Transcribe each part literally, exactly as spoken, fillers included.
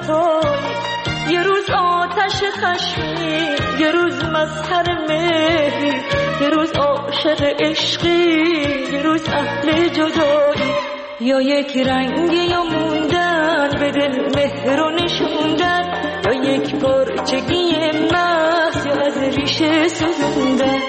توی، یه روز آتش خشمی، یه روز مظهر مهری، یه روز عاشق عشقی، یه روز اهل جدایی. یا یک رنگی یا موندن به دل مهر و نشوندن، یا یک پرچگی محض یا از ریشه سوزوندن.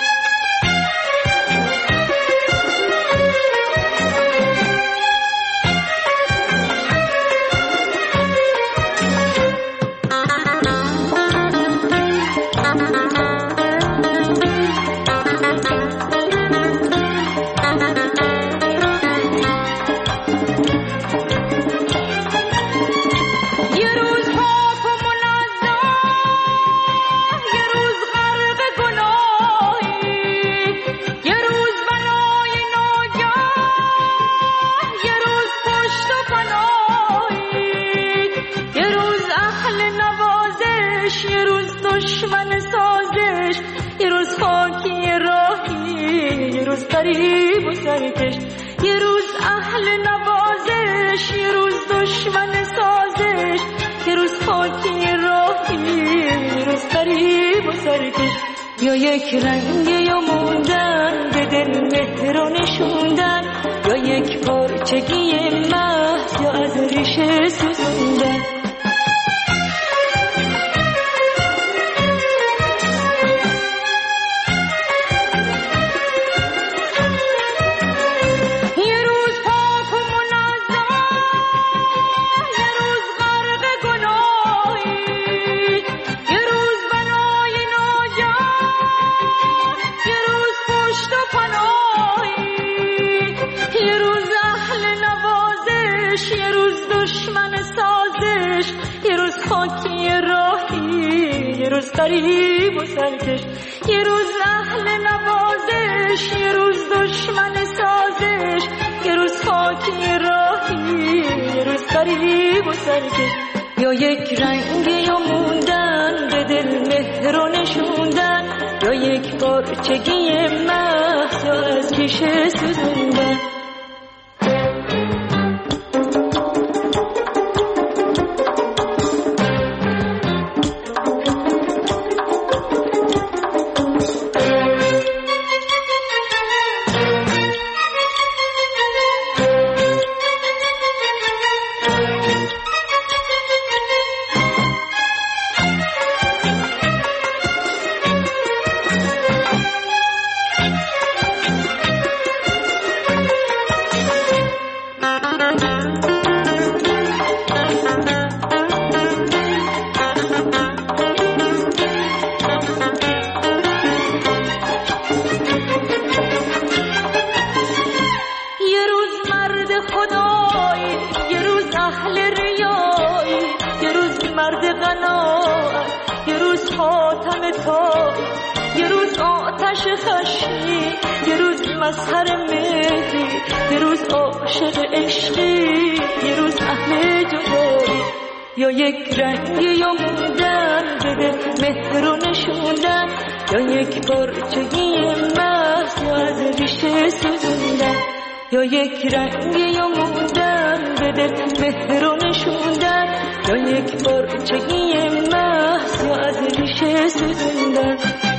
غریب و سرکش، یه روز اهل نوازش، یه روز دشمن سازش، یه روز خاکی راهی، یه روز غریب و سرکش. یا یک رنگ یا موندن به دل مهر و نشوندن، یا یک پرچگی محض یا از ریشه سوزوندن. غریب و سرکش، یه روز اهل نوازش، یه روز دشمن سازش، یه روز خاکی راهی، یه روز غریب و سرکش. یا یک رنگ یا موندن به دل مهر و نشوندن، یا یک پرچگی محض یا از ریشه سوزوندن. مظهر مهری، یه روز عاشق عشقی، یه روز اهل جدایی. یا یک رنگ یا موندن به دل مهر و نشوندن، یا یک پرچگی محض یا از ریشه سوزوندن. یا یک رنگ یا موندن به دل مهر و نشوندن، یا یک پرچگی محض یا از ریشه سوزوندن.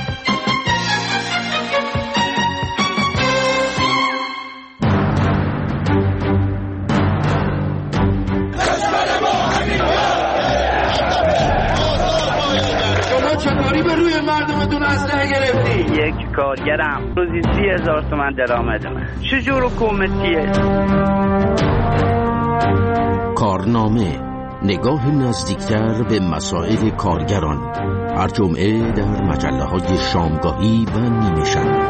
یک کارگرم روزی سی هزار تومن درآمدمه. چجور حکومتیه؟ کارنامه، نگاه نزدیکتر به مسائل کارگران، هر جمعه در مجله های شامگاهی و نیمه شب.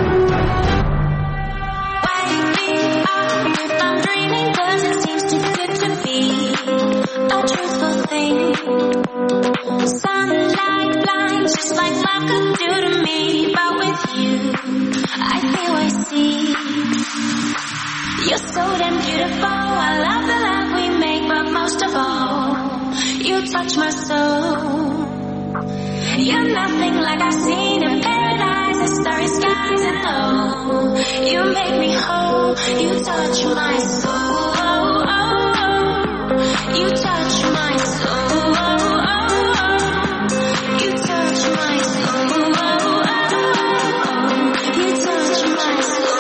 You're so damn beautiful, I love the life we make, but most of all, you touch my soul. You're nothing like I've seen in paradise, the starry skies and low. You make me whole, you touch my soul. You touch my my soul. You touch my soul. You touch my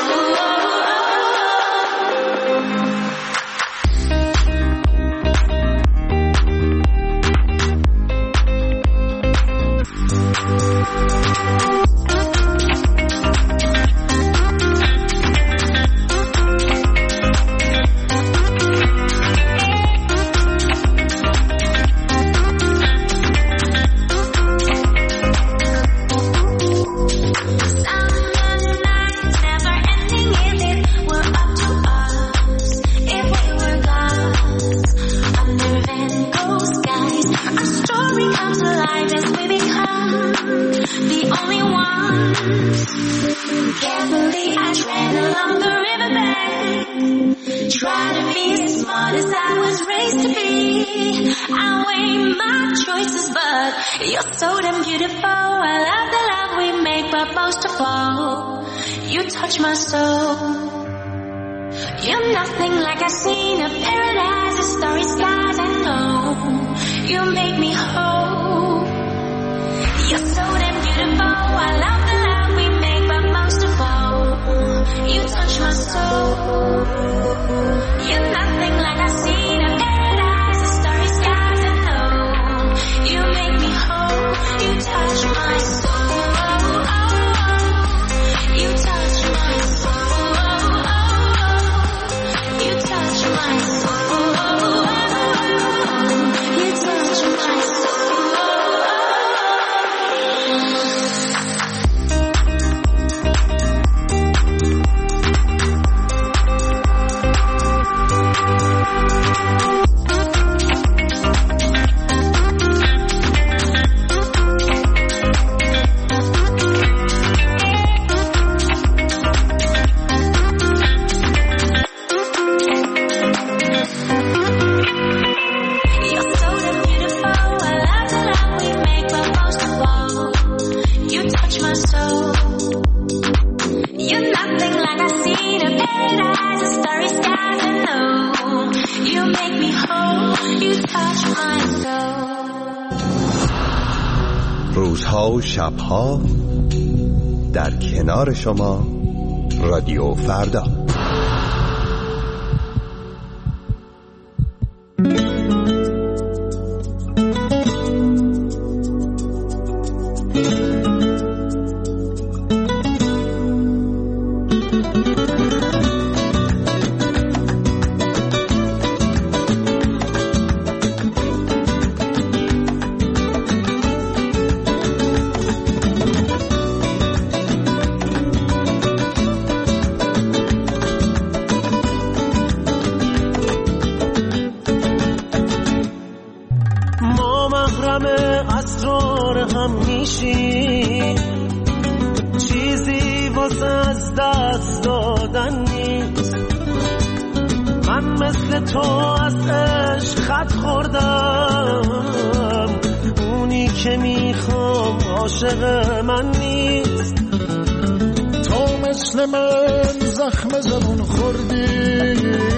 روزها و شبها در کنار شما رادیو فردا. چیزی واسه از دست دادن نیست. من مثل تو از عشق خط خوردم، اونی که میخوام عاشق من نیست. تو مثل من زخم زبون خوردی،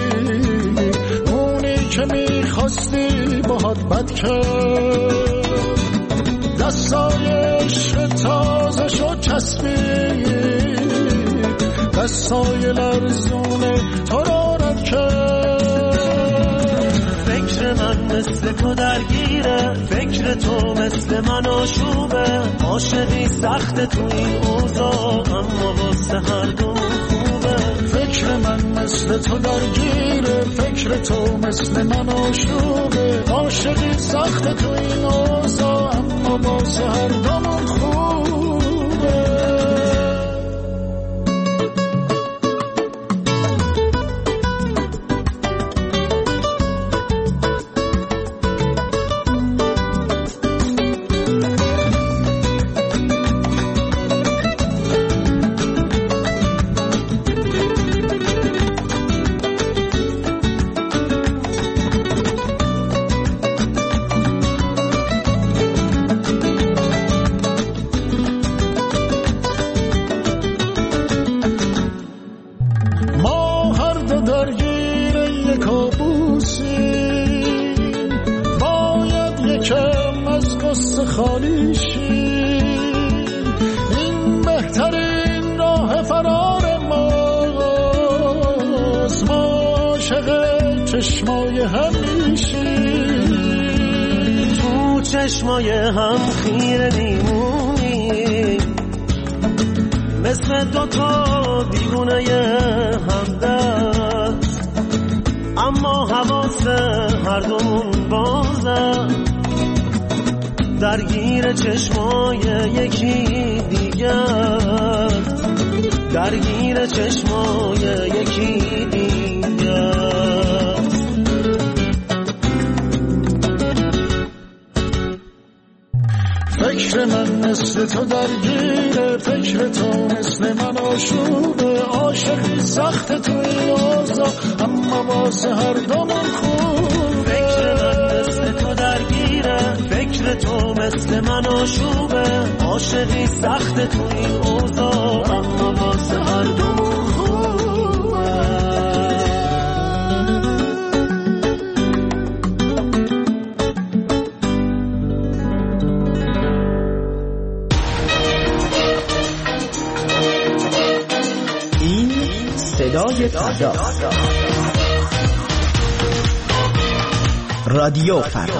اونی که میخواستی باهات بد کرد. دستای عشق تازه شو چسبید، دستای لرزونه تو را رد کرد. فکر من مثل تو درگیره، فکر تو مثل من آشوبه. عاشقی سخت تو این اوضاع، اما واسه هر دومون خوبه. فکر من مثل تو درگیره، فکر تو مثل من آشوبه. عاشقی سخت تو این اوضاع، اما واسه هر دومون خوبه. کم از قصه خالی شیم. این بهترین راه فرار ماست، ما عاشق چشمای هم میشیم. تو چشمای هم خیره نیمونی، مثل دوتا دیوونه همدست، اما حواس هر دومون بازه درگیر چشمای یکی دیگه، درگیر چشمای یکی دیگه. فکر من مثل تو درگیره، فکر تو مثل من آشوبه، عاشقی سخت تو این اوضاع اما واسه هر دومون خوبه. فکر من مثل تو درگیره، فکر تو مثل من آشوبه، عاشقی سخت تو این اوضاع اما واسه هر دومون خوبه. صدای فردا، رادیو فردا.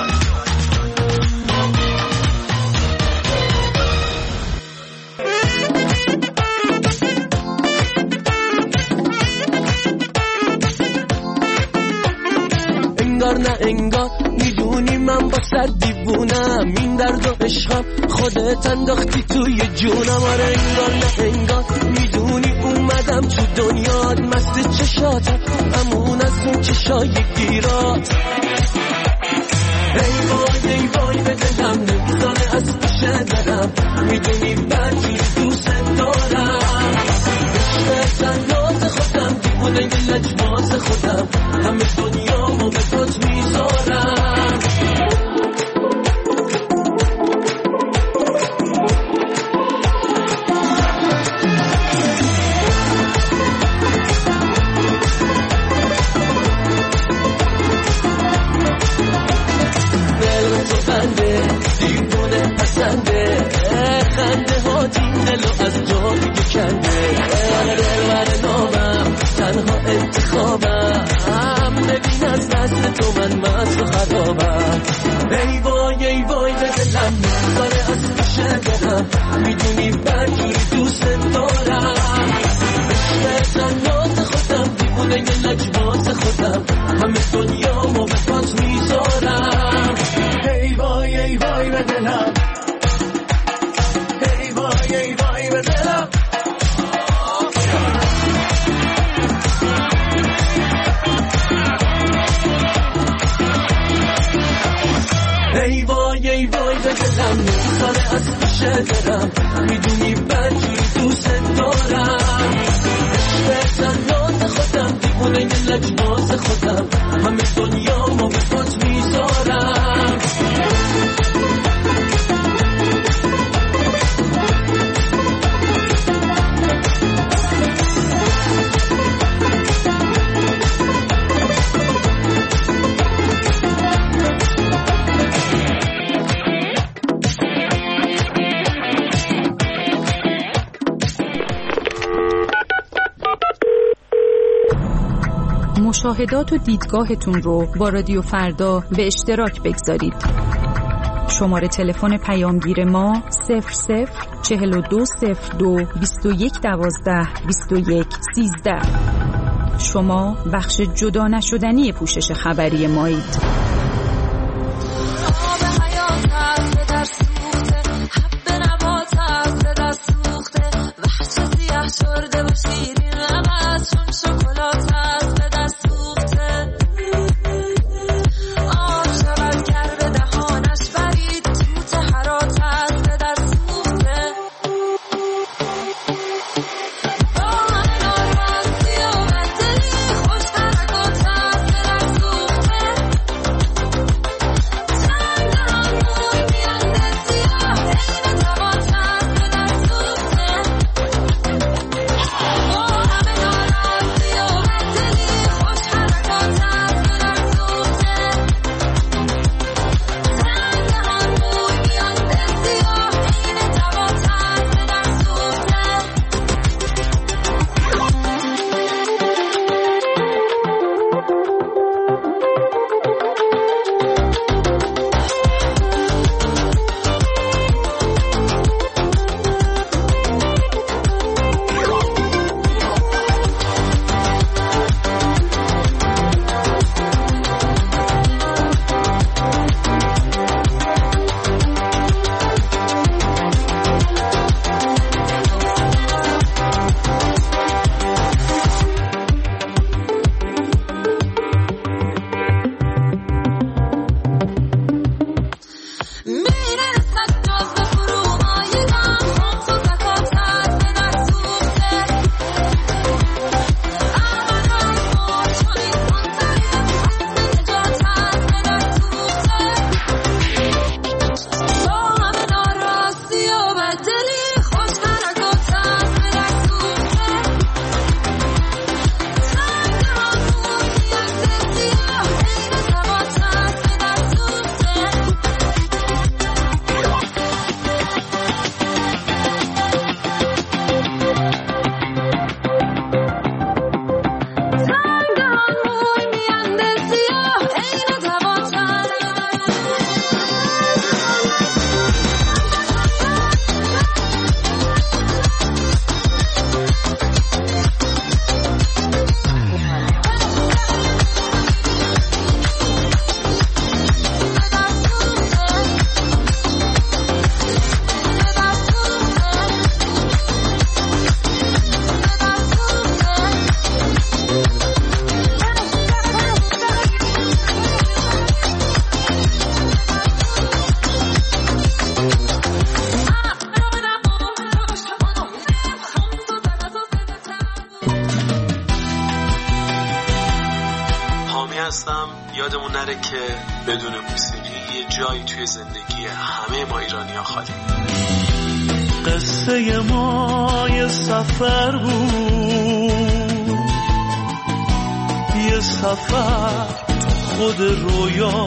انگار نه انگار میدونی من با سر دیوونم، این درد و عشقم خودت انداختی توی جونم. آره انگار نه انگار میدونی اومدم تو دنیات، مست چشاتم امون از اون چشای گیرات. ای وای ای وای به دلم نمیزانه از پیشه دارم، میدونی برگی دوست دارم. عشق تناز خودم دیوونه لجباز خودم، همه دنیامو به پات میذارم. خنده ها دین دلو از جا دیگه کنده، دلور نامم تنها انتخابم، ببین از دست تو من مست و خرابم. ای وای ای وای به دلم نمیذاره از پیشه برم، میدونی برگی دوست دارم. عشق تناز خودم دیوونه یه لجباز خودم، همه دنیامو به پات میذارم. ای وای ای وای به دلم، ای وای ای وای به دلم. ای وای ای وای به دلم نمیذاره از پیشه برم، میدونی برگی دوست دارم. عشق تناز خودم دیوونه یه لجباز خودم، همه دنیامو به پات میذارم. مشاهدات و دیدگاهتون رو با رادیو فردا به اشتراک بگذارید. شماره تلفن پیامگیر ما صفر صفر چهل و دو صفر دو بیست و یک دوازده بیست و یک سیزده. شما بخش جدا نشدنی پوشش خبری مایید. بدون موسیقی یه جایی توی زندگی همه ما ایرانی‌ها خالی. قصه ما یه سفر بود، یه سفر خود رویا.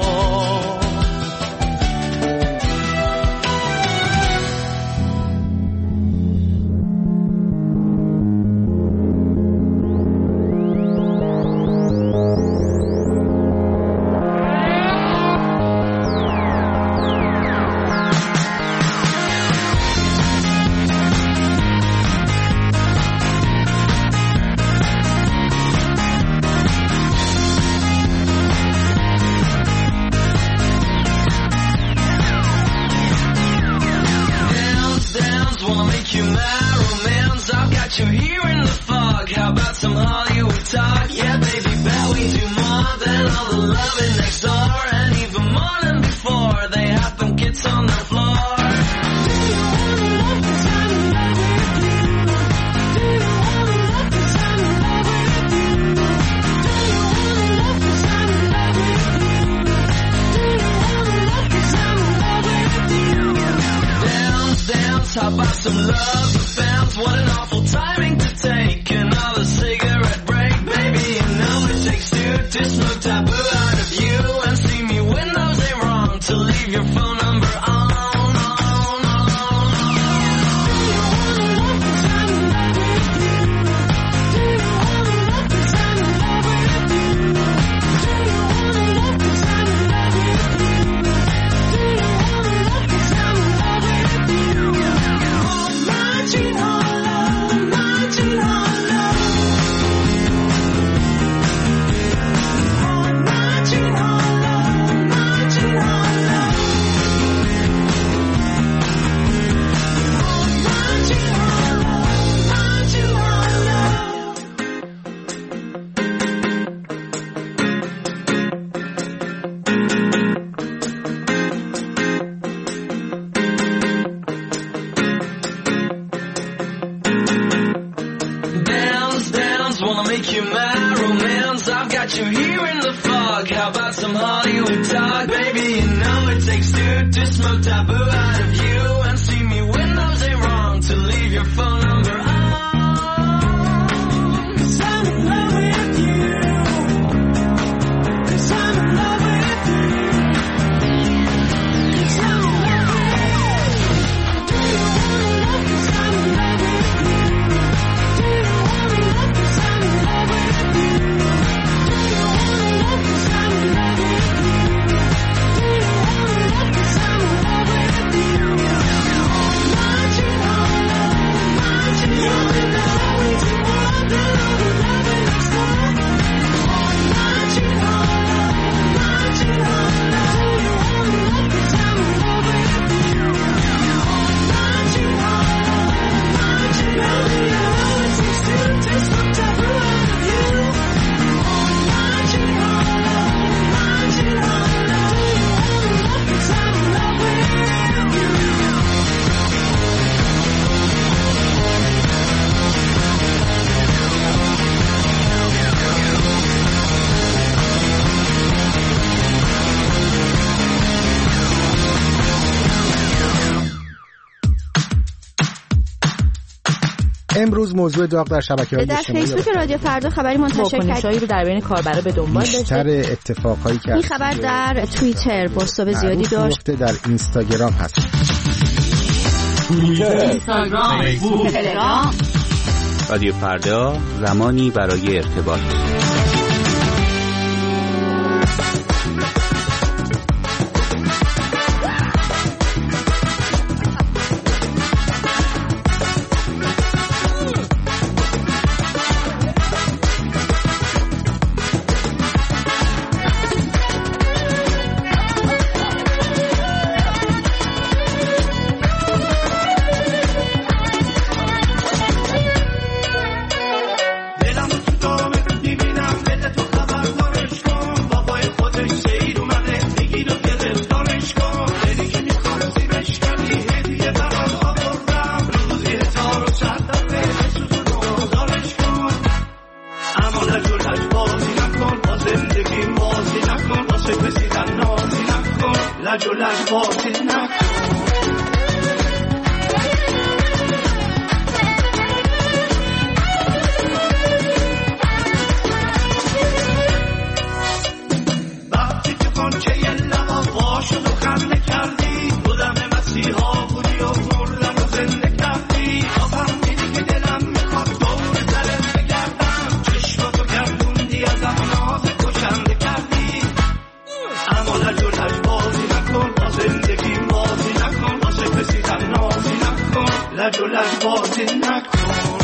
امروز موضوع داغ در شبکه‌های اجتماعی در فیسبوک رادیو فردا خبری منتشر کرد رو در بین کاربرا به دنبال داشته. بیشتر اتفاقایی که این خبر در توییتر بازتاب زیادی داشت. در اینستاگرام هست. اینستاگرام، فیسبوک، تلگرام. رادیو فردا، زمانی برای ارتباط. دلم تو لج و لج بازی نکن. وقتی که کنچه یه لبا باشد و خنده کردی بودم مسیحا بودی و مردم و زنده کردی آفم دیدی که دلم میخواد دور زرم بگردم چشماتو گردوندی از امناز کشنده کردی اما لج و لج بازی نکن با زندگی بازی نکن واسه کسی تنازی نکن لج و لج بازی نکن.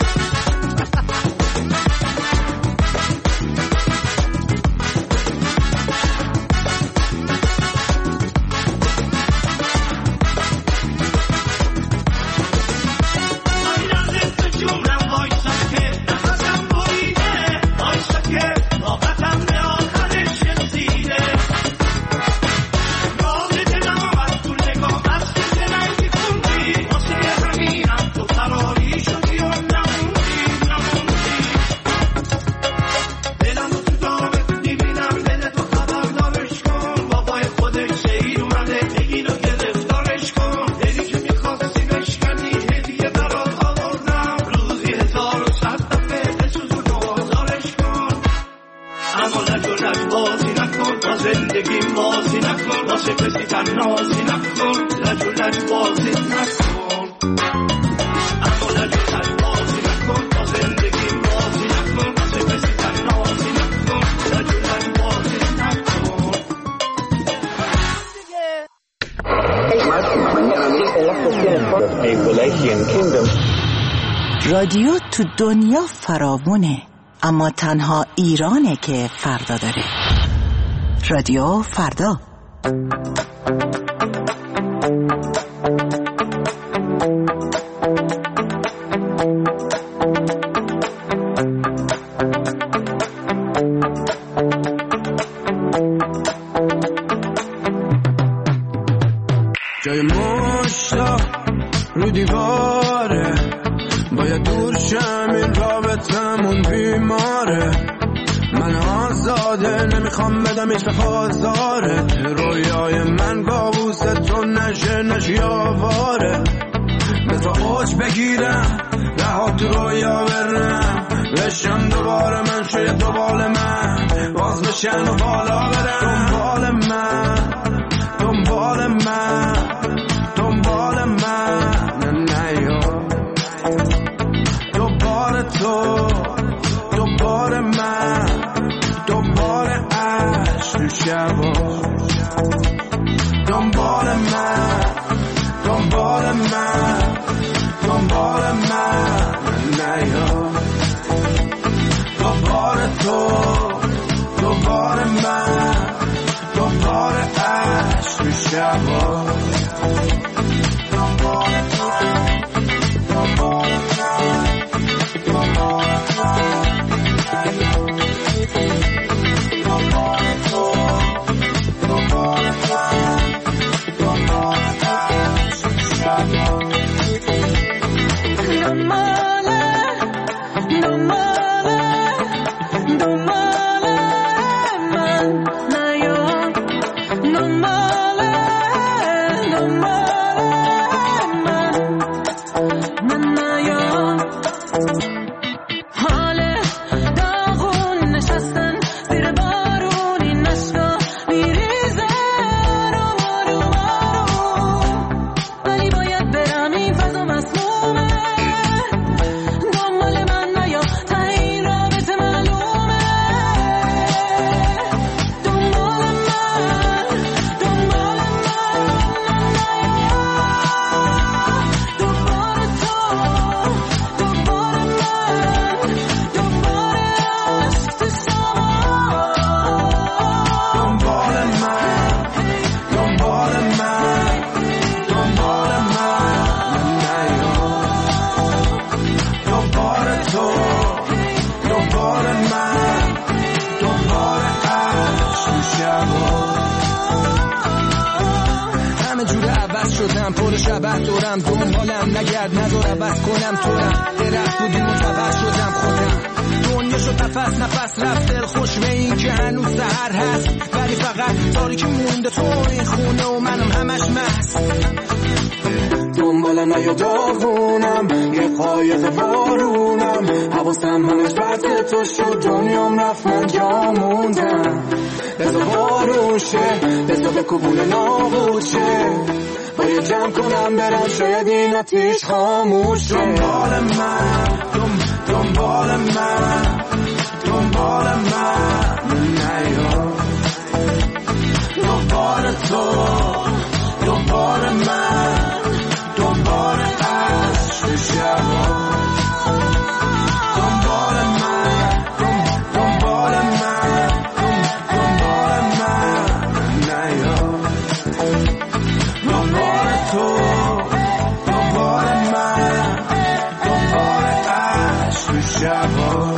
رادیو تو دنیا فراوونه اما تنها ایرانه که فردا داره. رادیو فردا. جای مشتاق رو دیواره باید دور شم این رابطمون بیماره من آزاده نمیخوام بدم هیچ آزارت رویای من کابوست تو نشه نشی آواره بذار اوج بگیرم رها تو رویا برم بشم دوباره من شاید دوباره من باز بشن و بالا برم دنبال من دنبال من دنبال من نیا دوباره تو دوباره من دوباره عشق تو شبا دنبال من دنبال من دنبال من نیا دوباره تو دوباره من دوباره عشق تو شبا دنبال تو دنبال من دنبال شدم پر شبه دورم دنبالم نگرد نذار عوض کنم تو رم درست بودی متوجه شدم خودم دنیا شد نفس نفس رفت دل خوش به این که هنوز سحر هست ولی فقط تاریکی مونده تو این خونه و منم همش مست دنبال نیا داغونم یه قایق بارونم حواسم همش بد تو شد دنیام رفت من جا موندم بزا بارون شه بزا به کبون نابود شه باید جمع کنم برم شاید این آتیش خاموش شه دنبال من دنبال من دنبال من نیا دنبال تو دنبال من دنبال عشق شبا دنبال من دنبال من دنبال من نیا دنبال تو دنبال من دنبال عشق شبا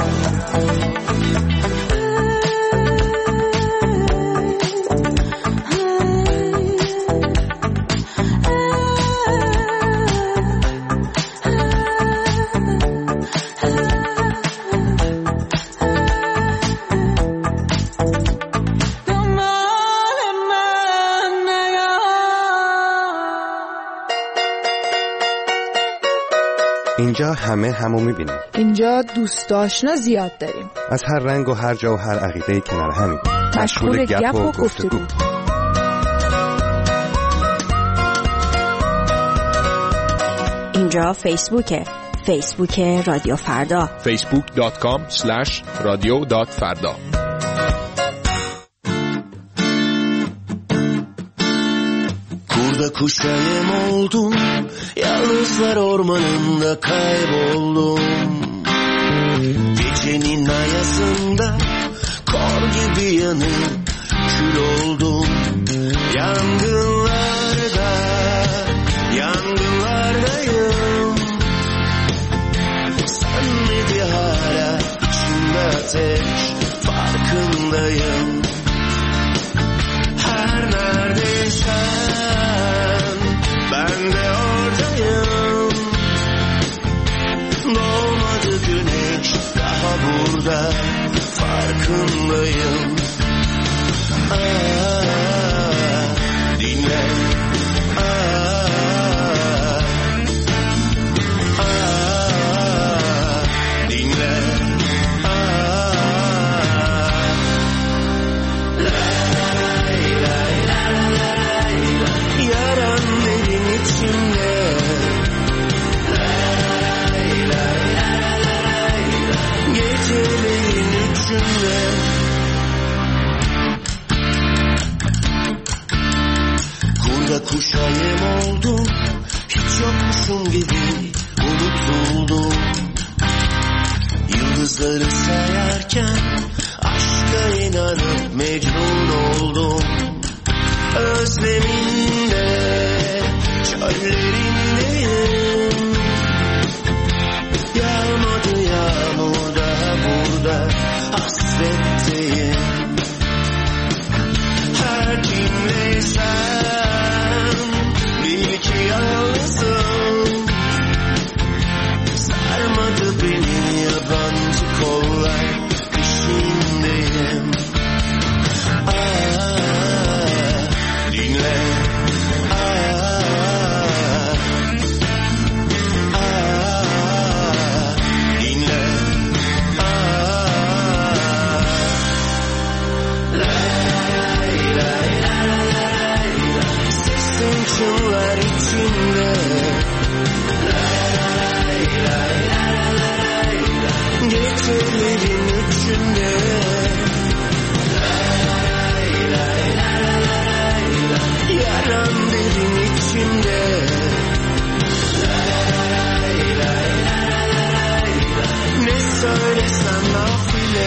اینجا همه همو میبینیم. اینجا دوست آشنا زیاد داریم. از هر رنگ و هر جا و هر عقیده کنار همیم. مشغول گپ و گفتگو. اینجا فیسبوکه. فیسبوک رادیو فردا. فیسبوک دات کام اسلش رادیو دات فردا. Kurda kuşayım oldum, yalnızlar ormanında kayboldum. Gecenin ayazında kor gibi yanıp kül oldum. Yangınlarda, yangınlardayım. Sönmedi hala içimde ateş, farkındayım. Her neredeysen ben de oradayım. Doğmadı güneş daha burada, farkındayım. Aa, dinle. Aa, aa, dinle. Aa, lay lay lay lay lay. Yaran benim içimde. Lay lay lay lay lay. Gecelerin üçünde. Kurda kuşa yem oldum, hiç yokmuşum gibi unutuldum. Yıldızları sayarken aşka inanıp mecnun oldum. Özleminde, çöllerindeyim. Yağmadı yağmur daha burada, hasretteyim. Her kimleysem bil ki yalnızım. Sarmadı beni yabancı kollar, peşindeyim. Aa, dinle. Aa, aa, dinle. Aa, lay lay lay lay lay. Sesin çınlar içimde. Lay lay lay lay lay. Gecelerin üçünde. Lay lay lay lay lay. Yaran derin içimde. Lay lay lay lay lay. Ne söylesem nafile.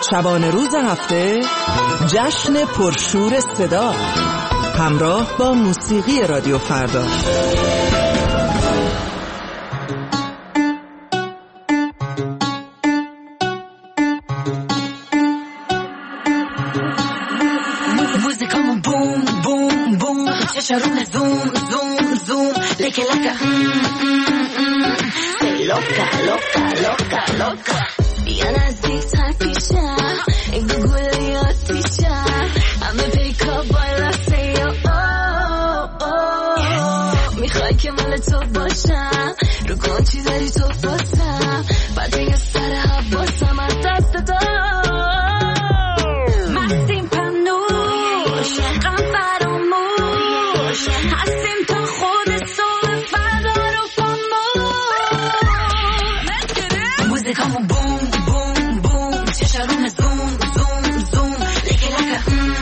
شبانه روز هفته جشن پرشور صدا همراه با موسیقی رادیو فردا. موزیکامون بوم بوم بوم چشارون زوم زوم زوم لکه لکه لوکا لوکا لوکا لوکا بیا نزدیک تر پیشم این گوگلیات پیشم همه پیکا بالا سیو میخوای که مال تو باشم رو کن چی داری تو باسم بعد یه سر حواسم از دست دار مستیم پنوش غم فراموش هستیم تا خود صبح فردا رو فاموش موزیکامون بوم بوم بوم چشارون زوم زوم زوم لکه لکه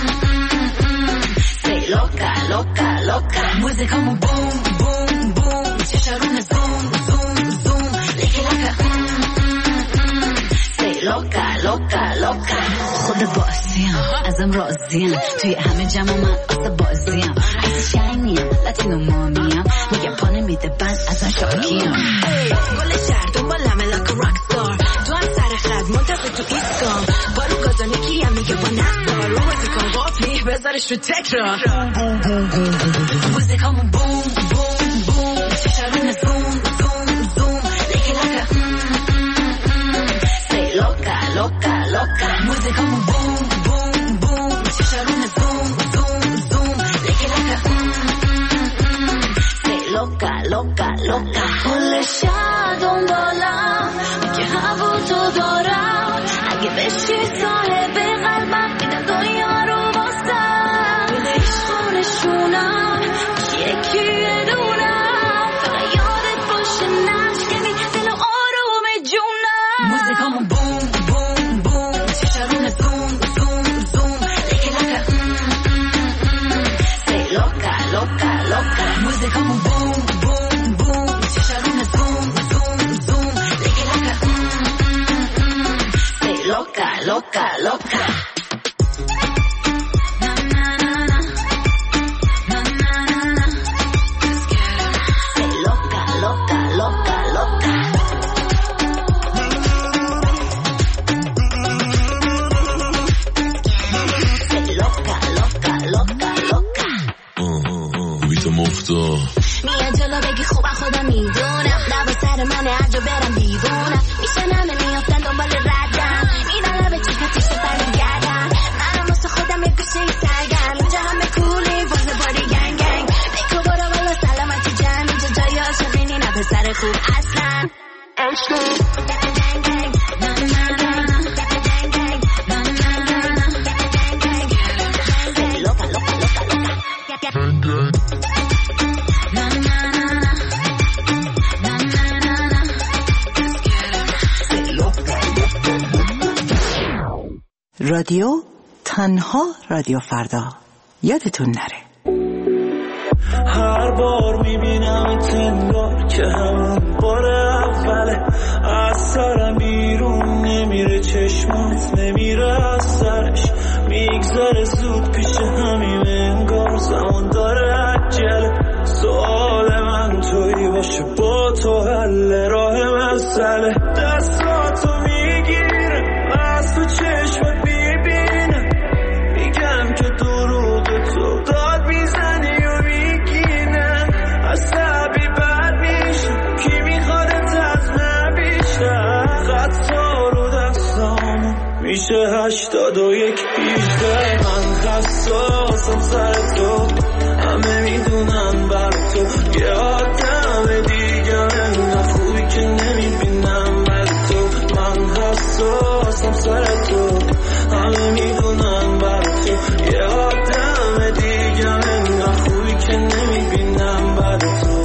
سی لوکا لوکا لوکا موزیکامون بوم بوم بوم چشارون زوم زوم زوم لکه لکه سی لوکا لوکا لوکا خود بازیم ازم راضیم توی همه جمع من آسه بازیم عیسی شاینیم لاتینو مامیم میگم پانه میده بند ازم شاکیم گل شهر دنبالمه لکه راکستار تو هم سر خد منتظر تو ایستگام بارو گازانی کیم میگه با نقدار رو موزیکان قافلی بذارش رو تکرار موزیکامون بوم بوم بوم چشارون زوم زوم زوم لکه لکه سی لوکا لوکا لوکا موزیکامون بوم بوم بوم چشارون زوم زوم زوم لکه لکه سی لوکا لوکا لوکا کل شب دنبالم میگه هوا تو دارم اگه بشی صاحب قلبم میدم دنیا رو باستم میده عشقانشونم یکی یه دونم فقط یادت باشه نشکنی دل آروم جونم موزیکامون بوم بوم بوم چشارون زوم زوم زوم لکه لکه سی لوکا لوکا لوکا موزیکامون بوم بوم بوم چشارون زوم زوم زوم لکه لکه سی لوکا لوکا لوکا میاد جلو بگی خوبه خودم میدونم لب سر منه هر برم دیوونم میشه نمه میافتن دنبال ردم میدن لبه چیکا تیشت برمیگردم منم واسه خودم یه گوشه سرگم اینجا همه کولی باز باری گنگ گنگ بکو برو والا سلامتی جمع اینجا جای عاشقینی نه پسر خوب اصلا عشق رادیو تنها رادیو فردا یادتون نره هر بار میبینم تنگار که همون بار اوله از سرم بیرون نمیره چشمات نمیره از سرش میگذره زود پیش همین انگار زمان داره عجله سوال من توی باشه با تو حل راه مسئله دستاتو میگیره از تو چشمت میبینم میگم که دروغ تو داد میزنی و میگینم از تبی بد میشه کی میخوادت از من بیشتر خطا رو دستامون میشه هشتاد و یک بیشتر من حساسم سر تو همه میدونم بر تو یه آدم دیگه انقدر خوبی که نمیبینم بر تو من حساسم سر تو همه میدونم بر تو یه آدم دیگه انقدر خوبی که نمیبینم بر تو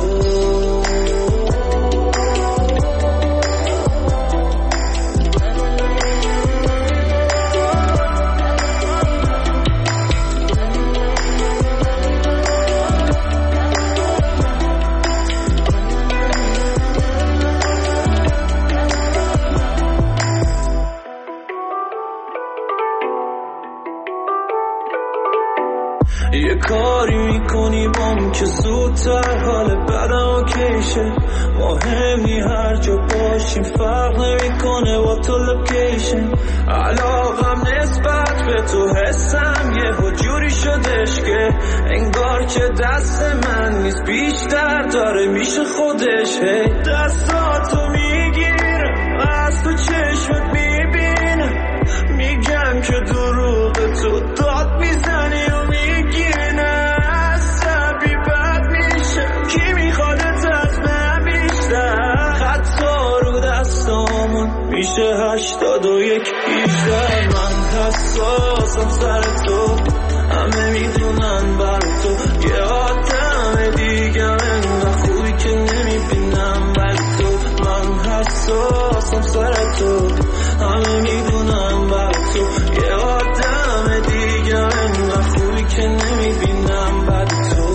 یه کاری میکنی بام که زودتر حال بدم اوکیشه. مهمی هر جا باشیم فرق نمیکنه با تو لوکیشن. علاقم نسبت به تو حسم یه جوری شدش که انگار که دست من نیست بیشتر داره میشه خودش. هی دستاتو میگیرم از تو چشمت میبینم میگم که دروغ تو داد میزنی و میگی نه عصبی بد میشم کی میخوادت از من بیشتر. حتی رو دستامون میشه هشتاد و یک بیشتر. من حساسم سر تو همه میدونن بر تو یه آدم دیگه انقدر خوبی که نمیبینم بر تو. من حساسم سر تو همه میدونن بر تو یه آدم دیگه انقدر خوبی که نمیبینم بر تو.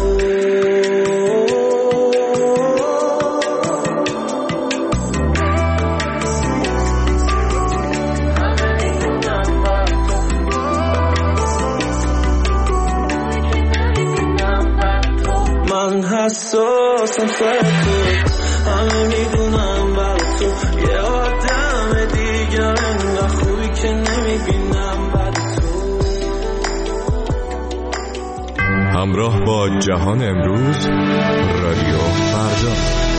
من حساسم سر تو همه میدونم بر تو یه آدم دیگه انقدر خوبی که نمیبینم بر تو. همراه با جهان امروز رادیو فردا.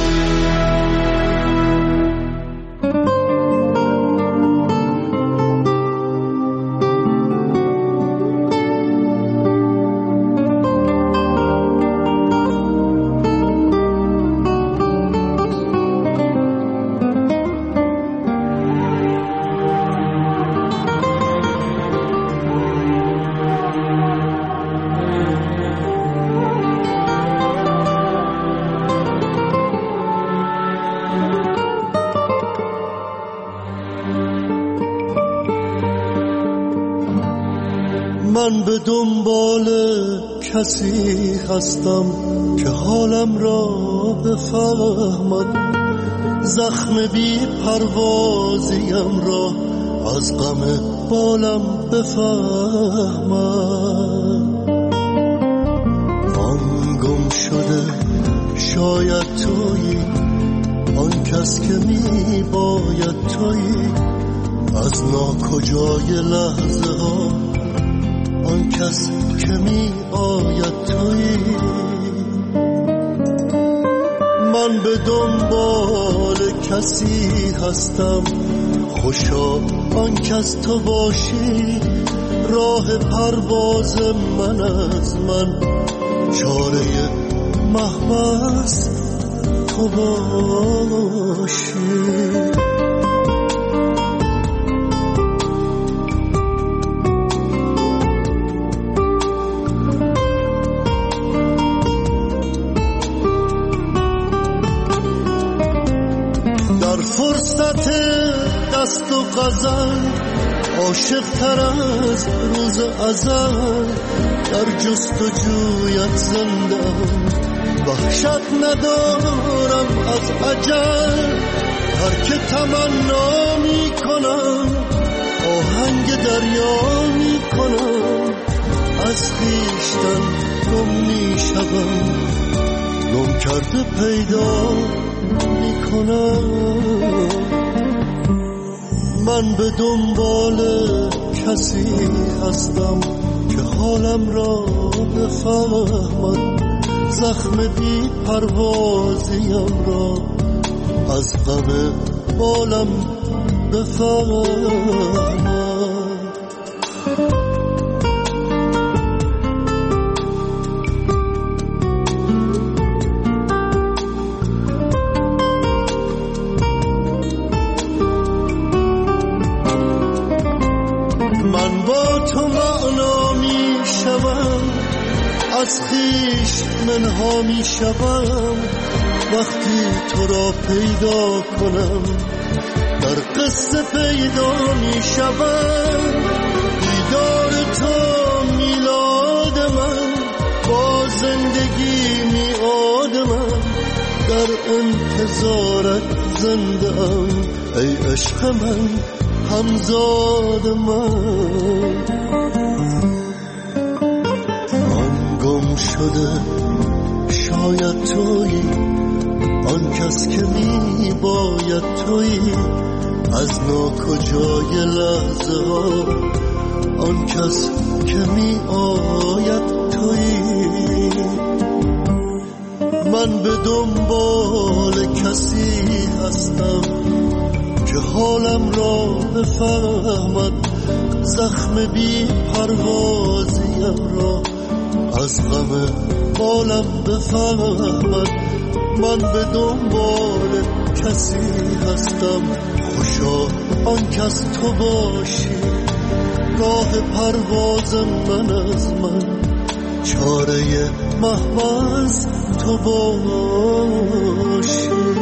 من به دنبال کسی هستم که حالم را بفهمد، زخم بی پروازیم را از غم بالم بفهمد. من گم شده شاید تویی، آن کس که می باید تویی، از ناکجای لحظه ها آن کس که می آید تویی. من به دنبال کسی هستم، خوشا آن کس تو باشی، راه پرواز من از من، چاره محبس تو باشی. فرصت دست و غزل عاشق تر از روز ازل، در جست و جویت زندم، وحشت ندارم از اجل. هر که تمنا می کنم آهنگ دریا می کنم، از خویشتن گم می شدم، گم کرده پیدا می کنم. من به دنبال کسی هستم که حالم را بفهمد، زخم بی پروازیم را از غم بالم بفهمد. از خویش منها می شوم وقتی تو را پیدا کنم، در قصه پیدا می شوم. دیدار تو میلاد من، با زندگی میعاد من، در انتظارت زنده ام ای عشق من، همزاد من. شده شاید تویی، آن کس که می باید تویی، از ناکجای لحظه ها آن کس که می آید تویی. من به دنبال کسی هستم که حالم را بفهمد، زخم بی پروازیم را از غم بالم بفهمد. من به دنبال کسی هستم، خوشا آن کس تو باشی، راه پرواز من از من، چاره محو از تو باشی.